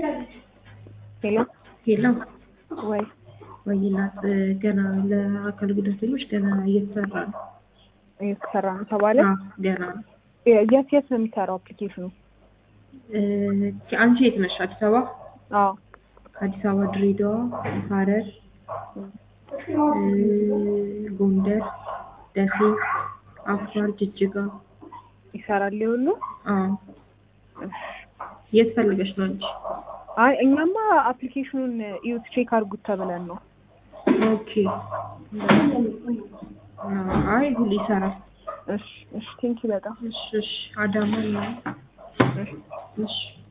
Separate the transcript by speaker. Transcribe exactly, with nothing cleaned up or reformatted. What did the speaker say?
Speaker 1: ሄሎ
Speaker 2: ሄሎ
Speaker 1: ወይ
Speaker 2: ወይናት ገና ለአካል ጉዳተኞች ገና እየተሰራ ነው
Speaker 1: እየተሰራ ነው ተባለ።
Speaker 2: አዎ ገና ነው።
Speaker 1: የት የት ነው የሚሰራው አፕሊኬሽኑ?
Speaker 2: አንቺ የት ነሽ? አዲስ አበባ?
Speaker 1: አዎ
Speaker 2: አዲስ አበባ፣ ድሬዳዋ፣ ሐረር፣ ጎንደር፣ ደሴ፣ አፋር፣ ጅጅጋ
Speaker 1: ይሰራል ሁሉ?
Speaker 2: አዎ። የት ፈልገሽ ነው አንቺ?
Speaker 1: አይ እኛማ አፕሊኬሽኑን ዩት ቼክ አድርጉት ተብለን ነው።
Speaker 2: ኦኬ። አይ ሁሉ ይሰራል።
Speaker 1: እሺ እሺ ቴንኪው በጣም
Speaker 2: እሺ እሺ አዳማ ነው።
Speaker 1: እሺ
Speaker 2: እሺ